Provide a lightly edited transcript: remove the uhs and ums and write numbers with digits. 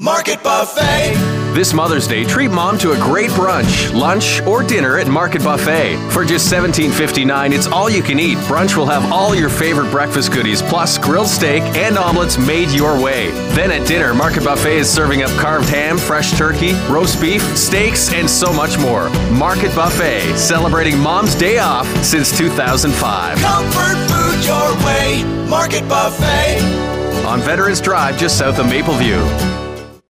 Market Buffet. This Mother's Day, treat Mom to a great brunch, lunch, or dinner at Market Buffet. For just $17.59, it's all you can eat. Brunch will have all your favorite breakfast goodies, plus grilled steak and omelets made your way. Then at dinner, Market Buffet is serving up carved ham, fresh turkey, roast beef, steaks, and so much more. Market Buffet, celebrating Mom's Day off since 2005. Comfort food your way. Market Buffet. On Veterans Drive, just south of Mapleview.